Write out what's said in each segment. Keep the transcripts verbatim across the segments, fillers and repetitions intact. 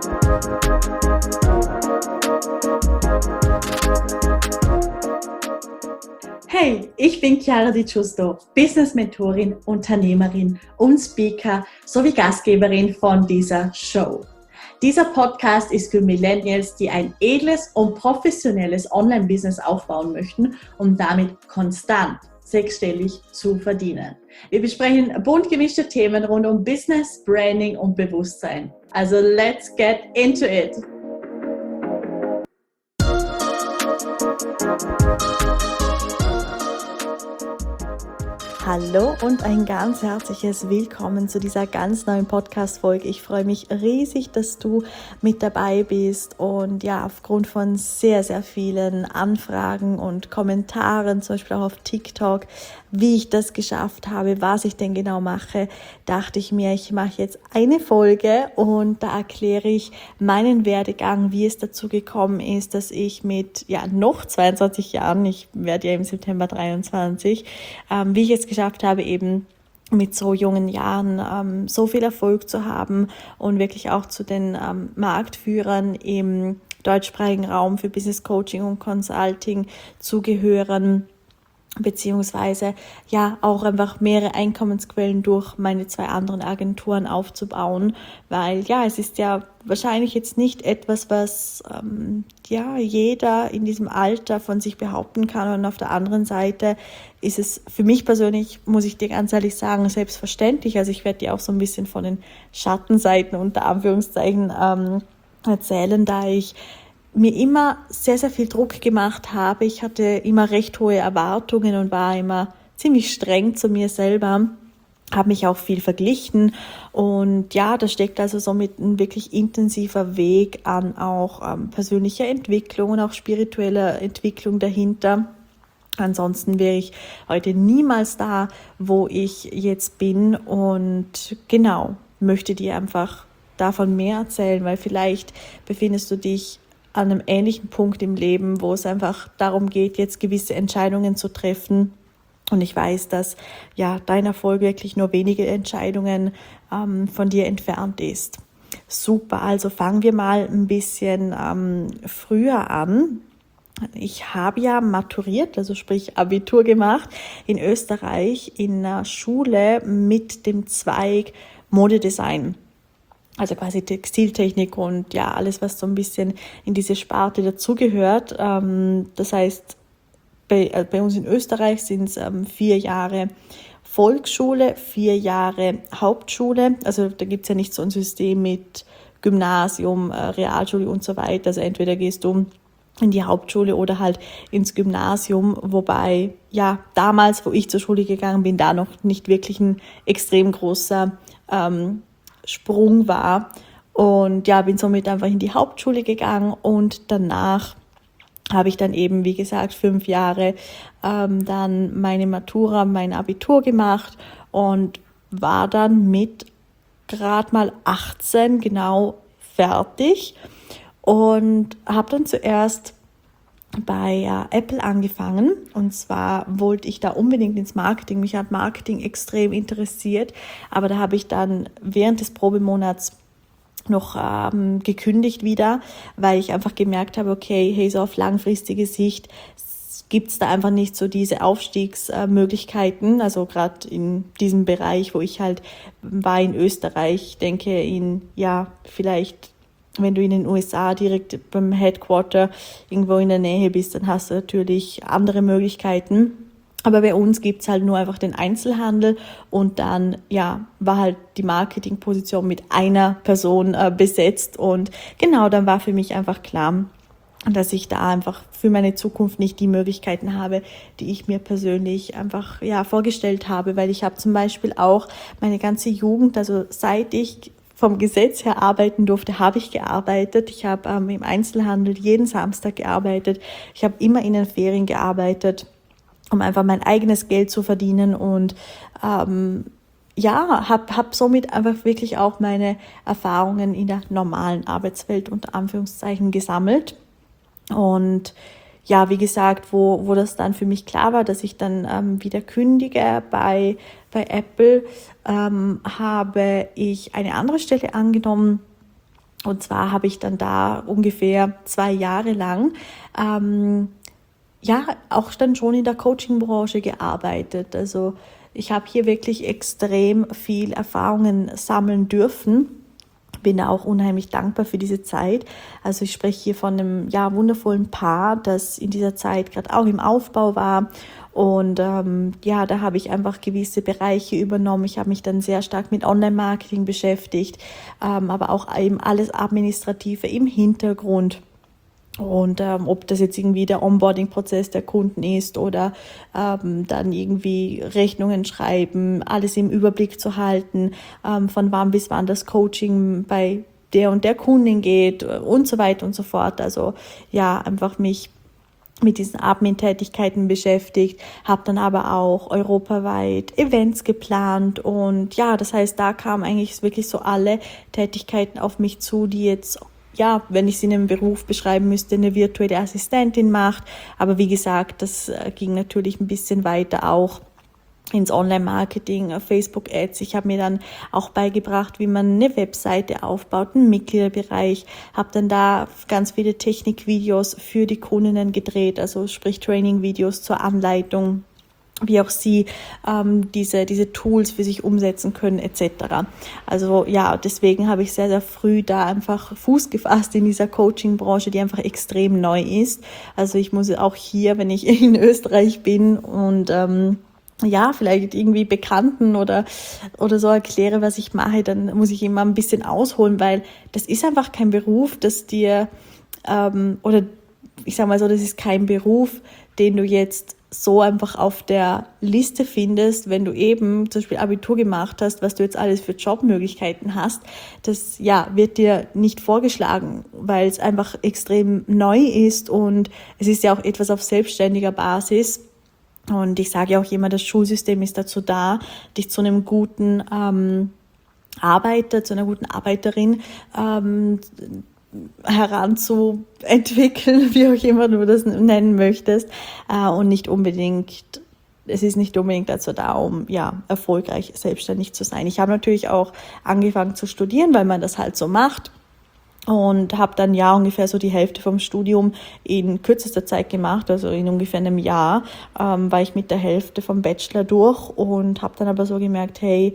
Hey, ich bin Chiara Di Giusto, Business-Mentorin, Unternehmerin und Speaker sowie Gastgeberin von dieser Show. Dieser Podcast ist für Millennials, die ein edles und professionelles Online-Business aufbauen möchten, um damit konstant sechsstellig zu verdienen. Wir besprechen bunt gemischte Themen rund um Business, Branding und Bewusstsein. Also let's get into it! Hallo und ein ganz herzliches Willkommen zu dieser ganz neuen Podcast-Folge. Ich freue mich riesig, dass du mit dabei bist und ja, aufgrund von sehr, sehr vielen Anfragen und Kommentaren, zum Beispiel auch auf TikTok, wie ich das geschafft habe, was ich denn genau mache, dachte ich mir, ich mache jetzt eine Folge und da erkläre ich meinen Werdegang, wie es dazu gekommen ist, dass ich mit ja noch zweiundzwanzig Jahren, ich werde ja im September dreiundzwanzig, ähm, wie ich es geschafft habe, eben mit so jungen Jahren ähm, so viel Erfolg zu haben und wirklich auch zu den ähm, Marktführern im deutschsprachigen Raum für Business Coaching und Consulting zu gehören, beziehungsweise ja auch einfach mehrere Einkommensquellen durch meine zwei anderen Agenturen aufzubauen, weil ja, es ist ja wahrscheinlich jetzt nicht etwas, was ähm, ja jeder in diesem Alter von sich behaupten kann, und auf der anderen Seite ist es für mich persönlich, muss ich dir ganz ehrlich sagen, selbstverständlich. Also ich werde dir auch so ein bisschen von den Schattenseiten unter Anführungszeichen ähm, erzählen, da ich mir immer sehr, sehr viel Druck gemacht habe. Ich hatte immer recht hohe Erwartungen und war immer ziemlich streng zu mir selber, habe mich auch viel verglichen und ja, da steckt also somit ein wirklich intensiver Weg an auch ähm, persönlicher Entwicklung und auch spiritueller Entwicklung dahinter. Ansonsten wäre ich heute niemals da, wo ich jetzt bin, und genau, möchte dir einfach davon mehr erzählen, weil vielleicht befindest du dich an einem ähnlichen Punkt im Leben, wo es einfach darum geht, jetzt gewisse Entscheidungen zu treffen. Und ich weiß, dass ja dein Erfolg wirklich nur wenige Entscheidungen ähm, von dir entfernt ist. Super, also fangen wir mal ein bisschen ähm, früher an. Ich habe ja maturiert, also sprich Abitur gemacht in Österreich in einer Schule mit dem Zweig Modedesign. Also quasi Textiltechnik und ja, alles, was so ein bisschen in diese Sparte dazugehört. Das heißt, bei, bei uns in Österreich sind es vier Jahre Volksschule, vier Jahre Hauptschule. Also da gibt es ja nicht so ein System mit Gymnasium, Realschule und so weiter. Also entweder gehst du in die Hauptschule oder halt ins Gymnasium, wobei ja damals, wo ich zur Schule gegangen bin, da noch nicht wirklich ein extrem großer ähm, Sprung war, und ja, bin somit einfach in die Hauptschule gegangen und danach habe ich dann eben, wie gesagt, fünf Jahre ähm, dann meine Matura, mein Abitur gemacht und war dann mit gerade mal achtzehn genau fertig und habe dann zuerst bei äh, Apple angefangen, und zwar wollte ich da unbedingt ins Marketing. Mich hat Marketing extrem interessiert, aber da habe ich dann während des Probemonats noch ähm, gekündigt wieder, weil ich einfach gemerkt habe, okay, hey, so auf langfristige Sicht gibt es da einfach nicht so diese Aufstiegsmöglichkeiten, also gerade in diesem Bereich, wo ich halt war in Österreich. Ich denke in, ja, vielleicht wenn du in den U S A direkt beim Headquarter irgendwo in der Nähe bist, dann hast du natürlich andere Möglichkeiten. Aber bei uns gibt's halt nur einfach den Einzelhandel, und dann ja war halt die Marketingposition mit einer Person äh, besetzt, und genau, dann war für mich einfach klar, dass ich da einfach für meine Zukunft nicht die Möglichkeiten habe, die ich mir persönlich einfach ja vorgestellt habe, weil ich habe zum Beispiel auch meine ganze Jugend, also seit ich vom Gesetz her arbeiten durfte, habe ich gearbeitet. Ich habe ähm, im Einzelhandel jeden Samstag gearbeitet. Ich habe immer in den Ferien gearbeitet, um einfach mein eigenes Geld zu verdienen, und ähm, ja, habe hab somit einfach wirklich auch meine Erfahrungen in der normalen Arbeitswelt unter Anführungszeichen gesammelt. Und ja, wie gesagt, wo, wo das dann für mich klar war, dass ich dann ähm, wieder kündige bei, bei Apple, ähm, habe ich eine andere Stelle angenommen, Und zwar habe ich dann da ungefähr zwei Jahre lang ähm, ja auch dann schon in der Coaching-Branche gearbeitet. Also ich habe hier wirklich extrem viel Erfahrungen sammeln dürfen. Bin da auch unheimlich dankbar für diese Zeit. Also ich spreche hier von einem ja, wundervollen Paar, das in dieser Zeit gerade auch im Aufbau war. Und ähm, ja, da habe ich einfach gewisse Bereiche übernommen. Ich habe mich dann sehr stark mit Online-Marketing beschäftigt, ähm, aber auch eben alles Administrative im Hintergrund. Und ähm, ob das jetzt irgendwie der Onboarding-Prozess der Kunden ist oder ähm, dann irgendwie Rechnungen schreiben, alles im Überblick zu halten, ähm, von wann bis wann das Coaching bei der und der Kundin geht und so weiter und so fort. Also ja, einfach mich mit diesen Admin-Tätigkeiten beschäftigt, habe dann aber auch europaweit Events geplant und ja, das heißt, da kamen eigentlich wirklich so alle Tätigkeiten auf mich zu, die jetzt, ja, wenn ich sie in einem Beruf beschreiben müsste, eine virtuelle Assistentin macht, aber wie gesagt, das ging natürlich ein bisschen weiter auch ins Online-Marketing, Facebook-Ads. Ich habe mir dann auch beigebracht, wie man eine Webseite aufbaut, einen Mitgliederbereich, habe dann da ganz viele Technikvideos für die Kundinnen gedreht, also sprich Training-Videos zur Anleitung, wie auch sie ähm, diese diese Tools für sich umsetzen können et cetera. Also ja, deswegen habe ich sehr, sehr früh da einfach Fuß gefasst in dieser Coaching-Branche, die einfach extrem neu ist. Also ich muss auch hier, wenn ich in Österreich bin und ähm, ja, vielleicht irgendwie Bekannten oder, oder so erkläre, was ich mache, dann muss ich immer ein bisschen ausholen, weil das ist einfach kein Beruf, das dir, ähm, oder ich sag mal so, das ist kein Beruf, den du jetzt so einfach auf der Liste findest, wenn du eben zum Beispiel Abitur gemacht hast, was du jetzt alles für Jobmöglichkeiten hast. Das ja wird dir nicht vorgeschlagen, weil es einfach extrem neu ist und es ist ja auch etwas auf selbstständiger Basis. Und ich sage ja auch immer, das Schulsystem ist dazu da, dich zu einem guten ähm, Arbeiter, zu einer guten Arbeiterin ähm, heranzuentwickeln, wie auch immer du das nennen möchtest. Äh, und nicht unbedingt, es ist nicht unbedingt dazu da, um ja erfolgreich selbstständig zu sein. Ich habe natürlich auch angefangen zu studieren, weil man das halt so macht. Und habe dann ja ungefähr so die Hälfte vom Studium in kürzester Zeit gemacht, also in ungefähr einem Jahr ähm, war ich mit der Hälfte vom Bachelor durch und habe dann aber so gemerkt, hey,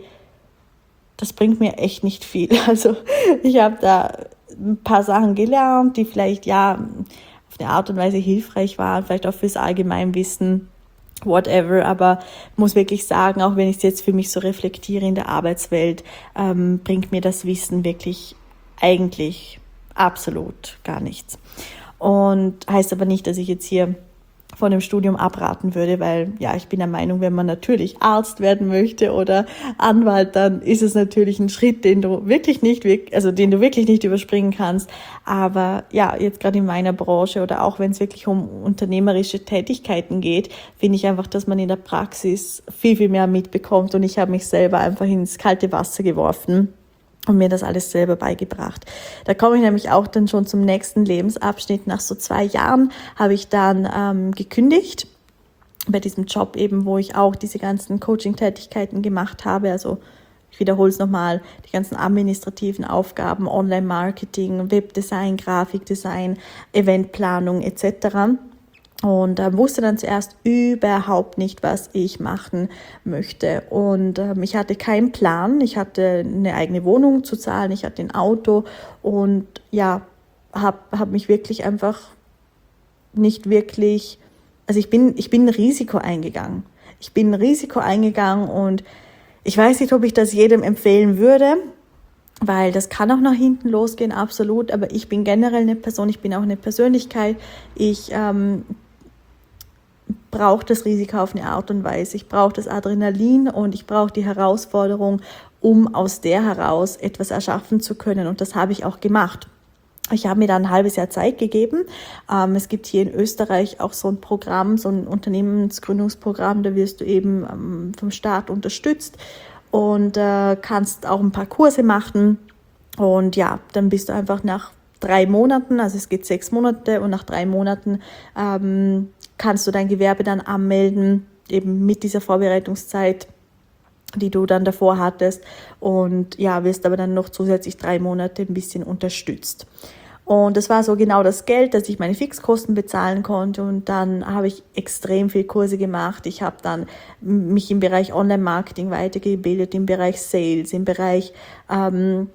das bringt mir echt nicht viel. Also ich habe da ein paar Sachen gelernt, die vielleicht ja auf eine Art und Weise hilfreich waren, vielleicht auch fürs Allgemeinwissen, whatever, aber muss wirklich sagen, auch wenn ich es jetzt für mich so reflektiere in der Arbeitswelt, ähm, bringt mir das Wissen wirklich eigentlich absolut gar nichts. Und heißt aber nicht, dass ich jetzt hier von dem Studium abraten würde, weil ja, ich bin der Meinung, wenn man natürlich Arzt werden möchte oder Anwalt, dann ist es natürlich ein Schritt, den du wirklich nicht, also den du wirklich nicht überspringen kannst. Aber ja, jetzt gerade in meiner Branche oder auch wenn es wirklich um unternehmerische Tätigkeiten geht, finde ich einfach, dass man in der Praxis viel, viel mehr mitbekommt und ich habe mich selber einfach ins kalte Wasser geworfen und mir das alles selber beigebracht. Da komme ich nämlich auch dann schon zum nächsten Lebensabschnitt. Nach so zwei Jahren habe ich dann ähm, gekündigt bei diesem Job eben, wo ich auch diese ganzen Coaching-Tätigkeiten gemacht habe. Also ich wiederhole es nochmal, die ganzen administrativen Aufgaben, Online-Marketing, Webdesign, Grafikdesign, Eventplanung et cetera. Und äh, wusste dann zuerst überhaupt nicht, was ich machen möchte. Und ähm, ich hatte keinen Plan. Ich hatte eine eigene Wohnung zu zahlen, ich hatte ein Auto und ja, habe hab mich wirklich einfach nicht wirklich, also ich bin, ich bin ein Risiko eingegangen. Ich bin ein Risiko eingegangen und ich weiß nicht, ob ich das jedem empfehlen würde, weil das kann auch nach hinten losgehen, absolut. Aber ich bin generell eine Person, ich bin auch eine Persönlichkeit. Ich ähm, brauche das Risiko auf eine Art und Weise. Ich brauche das Adrenalin und ich brauche die Herausforderung, um aus der heraus etwas erschaffen zu können. Und das habe ich auch gemacht. Ich habe mir da ein halbes Jahr Zeit gegeben. Ähm, es gibt hier in Österreich auch so ein Programm, so ein Unternehmensgründungsprogramm, da wirst du eben ähm, vom Staat unterstützt und äh, kannst auch ein paar Kurse machen. Und ja, dann bist du einfach nach drei Monaten, also es geht sechs Monate und nach drei Monaten ähm, kannst du dein Gewerbe dann anmelden, eben mit dieser Vorbereitungszeit. die du dann davor hattest und ja, wirst aber dann noch zusätzlich drei Monate ein bisschen unterstützt. Und das war so genau das Geld, dass ich meine Fixkosten bezahlen konnte und dann habe ich extrem viel Kurse gemacht. Ich habe dann mich im Bereich Online-Marketing weitergebildet, im Bereich Sales, im Bereich ähm,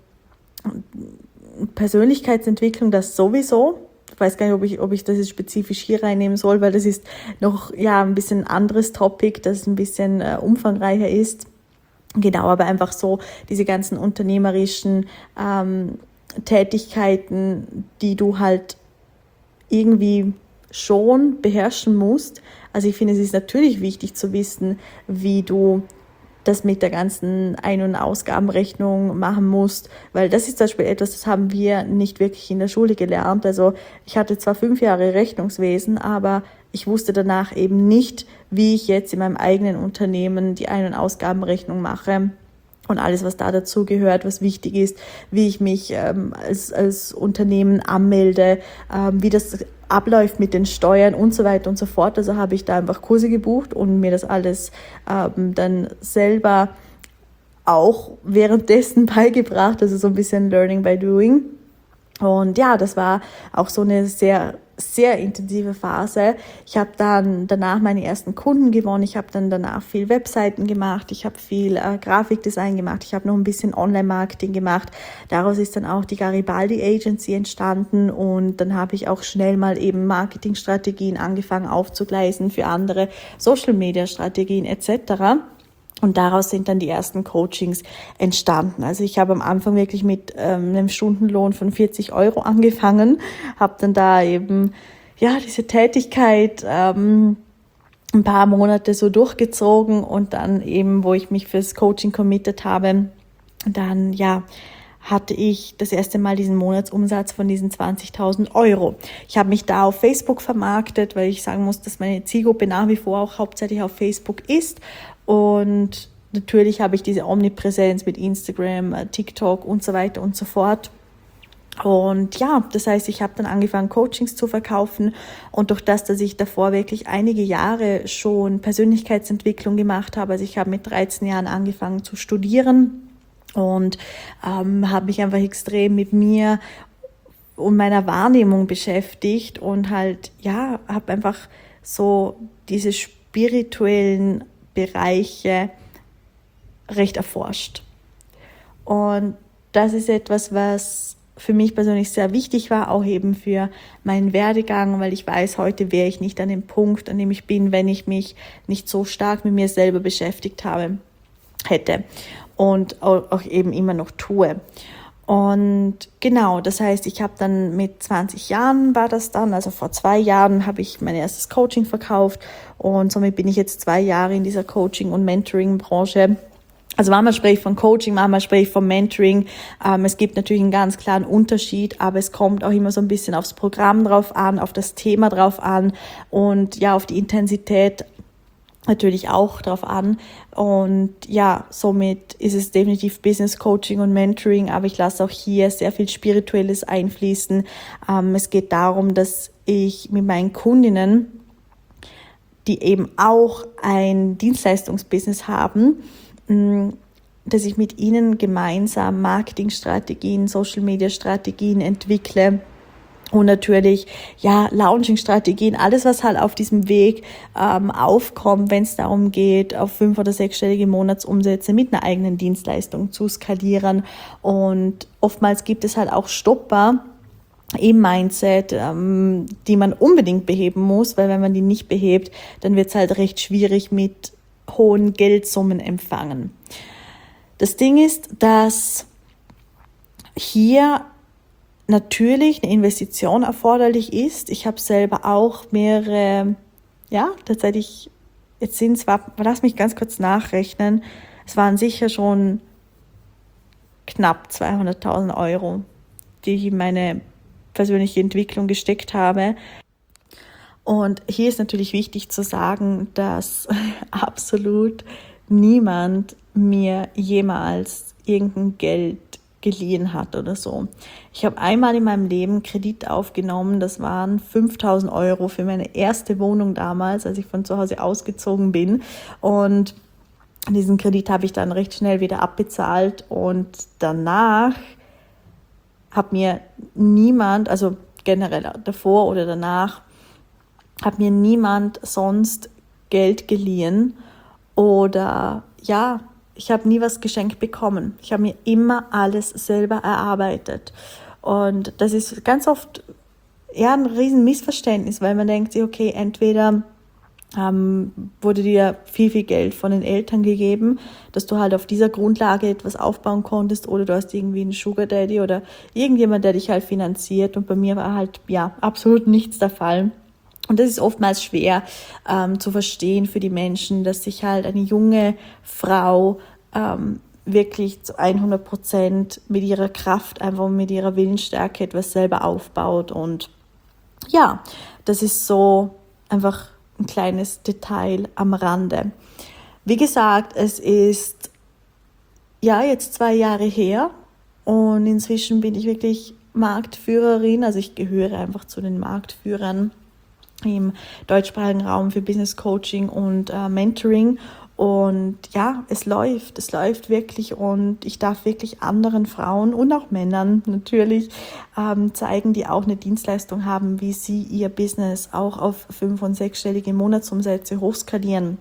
Persönlichkeitsentwicklung, das sowieso. Ich weiß gar nicht, ob ich, ob ich das jetzt spezifisch hier reinnehmen soll, weil das ist noch ja ein bisschen ein anderes Topic, das ein bisschen äh, umfangreicher ist. Genau, aber einfach so diese ganzen unternehmerischen ähm, Tätigkeiten, die du halt irgendwie schon beherrschen musst. Also ich finde, es ist natürlich wichtig zu wissen, wie du das mit der ganzen Ein- und Ausgabenrechnung machen musst, weil das ist zum Beispiel etwas, das haben wir nicht wirklich in der Schule gelernt. Also ich hatte zwar fünf Jahre Rechnungswesen, aber ich wusste danach eben nicht, wie ich jetzt in meinem eigenen Unternehmen die Ein- und Ausgabenrechnung mache. Und alles, was da dazu gehört, was wichtig ist, wie ich mich ähm, als, als Unternehmen anmelde, ähm, wie das abläuft mit den Steuern und so weiter und so fort. Also habe ich da einfach Kurse gebucht und mir das alles ähm, dann selber auch währenddessen beigebracht. Also so ein bisschen Learning by Doing. Und ja, das war auch so eine sehr, sehr intensive Phase. Ich habe dann danach meine ersten Kunden gewonnen. Ich habe dann danach viel Webseiten gemacht. Ich habe viel äh, Grafikdesign gemacht. Ich habe noch ein bisschen Online-Marketing gemacht. Daraus ist dann auch die Garibaldi Agency entstanden. Und dann habe ich auch schnell mal eben Marketingstrategien angefangen aufzugleisen für andere Social-Media-Strategien et cetera. Und daraus sind dann die ersten Coachings entstanden. Also ich habe am Anfang wirklich mit ähm, einem Stundenlohn von vierzig Euro angefangen, habe dann da eben ja diese Tätigkeit ähm, ein paar Monate so durchgezogen und dann eben, wo ich mich fürs Coaching committed habe, dann ja hatte ich das erste Mal diesen Monatsumsatz von diesen zwanzigtausend Euro. Ich habe mich da auf Facebook vermarktet, weil ich sagen muss, dass meine Zielgruppe nach wie vor auch hauptsächlich auf Facebook ist. Und natürlich habe ich diese Omnipräsenz mit Instagram, TikTok und so weiter und so fort. Und ja, das heißt, ich habe dann angefangen, Coachings zu verkaufen und durch das, dass ich davor wirklich einige Jahre schon Persönlichkeitsentwicklung gemacht habe, also ich habe mit dreizehn Jahren angefangen zu studieren und ähm, habe mich einfach extrem mit mir und meiner Wahrnehmung beschäftigt und halt, ja, habe einfach so diese spirituellen Bereiche recht erforscht. Und das ist etwas, was für mich persönlich sehr wichtig war, auch eben für meinen Werdegang, weil ich weiß, heute wäre ich nicht an dem Punkt, an dem ich bin, wenn ich mich nicht so stark mit mir selber beschäftigt habe, hätte und auch eben immer noch tue. Und genau, das heißt, ich habe dann mit zwanzig Jahren war das dann, also vor zwei Jahren habe ich mein erstes Coaching verkauft und somit bin ich jetzt zwei Jahre in dieser Coaching- und Mentoring-Branche. Also manchmal spreche ich von Coaching, manchmal spreche ich von Mentoring. Ähm, es gibt natürlich einen ganz klaren Unterschied, aber es kommt auch immer so ein bisschen aufs Programm drauf an, auf das Thema drauf an und ja, auf die Intensität natürlich auch drauf an. Und ja, somit ist es definitiv Business Coaching und Mentoring, aber ich lasse auch hier sehr viel Spirituelles einfließen. Ähm, es geht darum, dass ich mit meinen Kundinnen, die eben auch ein Dienstleistungsbusiness haben, dass ich mit ihnen gemeinsam Marketingstrategien, Social-Media-Strategien entwickle und natürlich ja Launching-Strategien, alles was halt auf diesem Weg ähm, aufkommt, wenn es darum geht, auf fünf- oder sechsstellige Monatsumsätze mit einer eigenen Dienstleistung zu skalieren. Und oftmals gibt es halt auch Stopper im Mindset, ähm, die man unbedingt beheben muss, weil wenn man die nicht behebt, dann wird es halt recht schwierig mit hohen Geldsummen empfangen. Das Ding ist, dass hier natürlich eine Investition erforderlich ist. Ich habe selber auch mehrere, ja, tatsächlich, jetzt sind es, lass mich ganz kurz nachrechnen, es waren sicher schon knapp zweihunderttausend Euro, die ich in meine persönliche Entwicklung gesteckt habe. Und hier ist natürlich wichtig zu sagen, dass absolut niemand mir jemals irgendein Geld geliehen hat oder so. Ich habe einmal in meinem Leben Kredit aufgenommen, das waren fünftausend Euro für meine erste Wohnung damals, als ich von zu Hause ausgezogen bin. Und Diesen Kredit habe ich dann recht schnell wieder abbezahlt und danach hat mir niemand, also generell davor oder danach, hat mir niemand sonst Geld geliehen oder ja, ich habe nie was geschenkt bekommen. Ich habe mir immer alles selber erarbeitet und das ist ganz oft ja ein riesen Missverständnis, weil man denkt sich, okay, entweder ähm, wurde dir viel, viel Geld von den Eltern gegeben, dass du halt auf dieser Grundlage etwas aufbauen konntest oder du hast irgendwie einen Sugar Daddy oder irgendjemand, der dich halt finanziert und bei mir war halt ja absolut nichts der Fall. Und das ist oftmals schwer ähm, zu verstehen für die Menschen, dass sich halt eine junge Frau ähm, wirklich zu hundert Prozent mit ihrer Kraft, einfach mit ihrer Willensstärke etwas selber aufbaut. Und ja, das ist so einfach ein kleines Detail am Rande. Wie gesagt, es ist ja jetzt zwei Jahre her und inzwischen bin ich wirklich Marktführerin, also ich gehöre einfach zu den Marktführern im deutschsprachigen Raum für Business Coaching und äh, Mentoring. Und ja, es läuft, es läuft wirklich und ich darf wirklich anderen Frauen und auch Männern natürlich ähm, zeigen, die auch eine Dienstleistung haben, wie sie ihr Business auch auf fünf- und sechsstellige Monatsumsätze hochskalieren.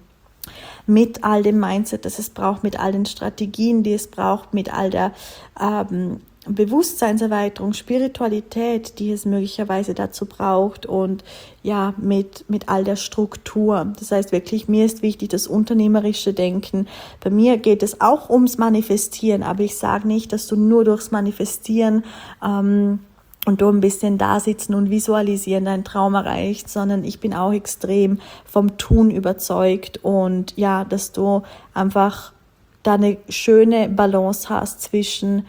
Mit all dem Mindset, das es braucht, mit all den Strategien, die es braucht, mit all der ähm, Bewusstseinserweiterung, Spiritualität, die es möglicherweise dazu braucht und ja, mit, mit all der Struktur. Das heißt wirklich, mir ist wichtig das unternehmerische Denken. Bei mir geht es auch ums Manifestieren, aber ich sage nicht, dass du nur durchs Manifestieren ähm, und du ein bisschen da sitzen und visualisieren deinen Traum erreicht, sondern ich bin auch extrem vom Tun überzeugt und ja, dass du einfach da eine schöne Balance hast zwischen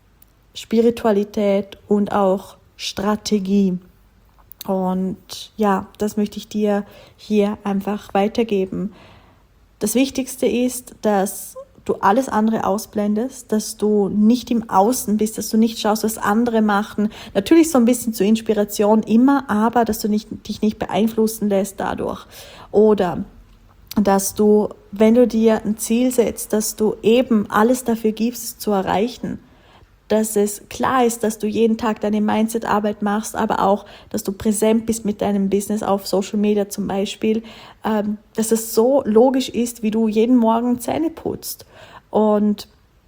Spiritualität und auch Strategie. Und ja, das möchte ich dir hier einfach weitergeben. Das Wichtigste ist, dass du alles andere ausblendest, dass du nicht im Außen bist, dass du nicht schaust, was andere machen. Natürlich so ein bisschen zur Inspiration immer, aber dass du nicht, dich nicht beeinflussen lässt dadurch. Oder dass du, wenn du dir ein Ziel setzt, dass du eben alles dafür gibst, es zu erreichen. Dass es klar ist, dass du jeden Tag deine Mindset-Arbeit machst, aber auch, dass du präsent bist mit deinem Business auf Social Media zum Beispiel, ähm, dass es so logisch ist, wie du jeden Morgen Zähne putzt und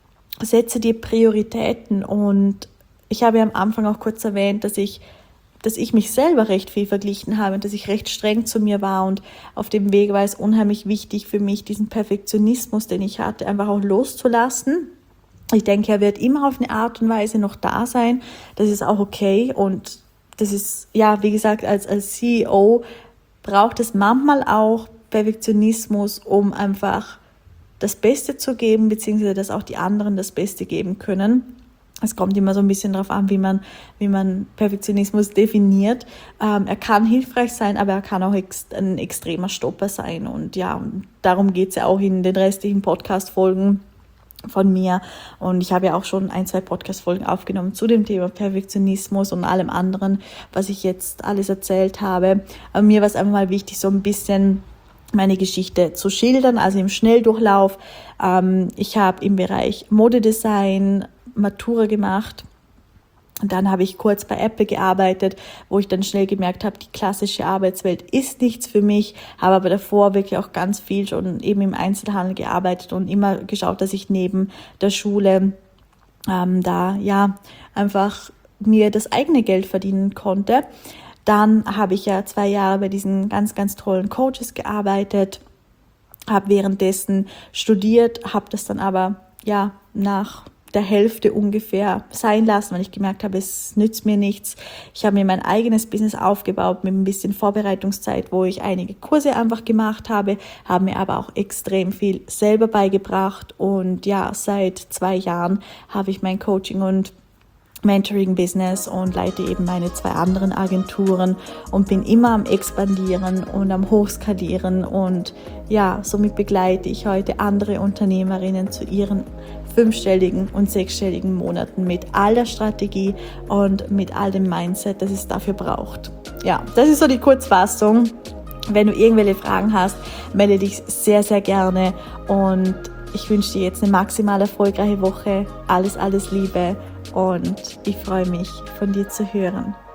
setze dir Prioritäten. Und ich habe ja am Anfang auch kurz erwähnt, dass ich, dass ich mich selber recht viel verglichen habe und dass ich recht streng zu mir war und auf dem Weg war es unheimlich wichtig für mich, diesen Perfektionismus, den ich hatte, einfach auch loszulassen. Ich denke, er wird immer auf eine Art und Weise noch da sein. Das ist auch okay. Und das ist, ja, wie gesagt, als, als C E O braucht es manchmal auch Perfektionismus, um einfach das Beste zu geben, beziehungsweise dass auch die anderen das Beste geben können. Es kommt immer so ein bisschen darauf an, wie man, wie man Perfektionismus definiert. Ähm, er kann hilfreich sein, aber er kann auch ex- ein extremer Stopper sein. Und ja, darum geht es ja auch in den restlichen Podcast-Folgen von mir. Und ich habe ja auch schon ein, zwei Podcast-Folgen aufgenommen zu dem Thema Perfektionismus und allem anderen, was ich jetzt alles erzählt habe. Aber mir war es einfach mal wichtig, so ein bisschen meine Geschichte zu schildern, also im Schnelldurchlauf. Ähm, ich habe im Bereich Modedesign Matura gemacht. Und dann habe ich kurz bei Apple gearbeitet, wo ich dann schnell gemerkt habe, die klassische Arbeitswelt ist nichts für mich, habe aber davor wirklich auch ganz viel schon eben im Einzelhandel gearbeitet und immer geschaut, dass ich neben der Schule ähm, da ja einfach mir das eigene Geld verdienen konnte. Dann habe ich ja zwei Jahre bei diesen ganz, ganz tollen Coaches gearbeitet, habe währenddessen studiert, habe das dann aber ja nach der Hälfte ungefähr sein lassen, weil ich gemerkt habe, es nützt mir nichts. Ich habe mir mein eigenes Business aufgebaut mit ein bisschen Vorbereitungszeit, wo ich einige Kurse einfach gemacht habe, habe mir aber auch extrem viel selber beigebracht und ja, seit zwei Jahren habe ich mein Coaching und Mentoring-Business und leite eben meine zwei anderen Agenturen und bin immer am Expandieren und am Hochskalieren und ja, somit begleite ich heute andere Unternehmerinnen zu ihren fünfstelligen und sechsstelligen Monaten mit all der Strategie und mit all dem Mindset, das es dafür braucht. Ja, das ist so die Kurzfassung. Wenn du irgendwelche Fragen hast, melde dich sehr, sehr gerne und ich wünsche dir jetzt eine maximal erfolgreiche Woche. Alles, alles Liebe und ich freue mich, von dir zu hören.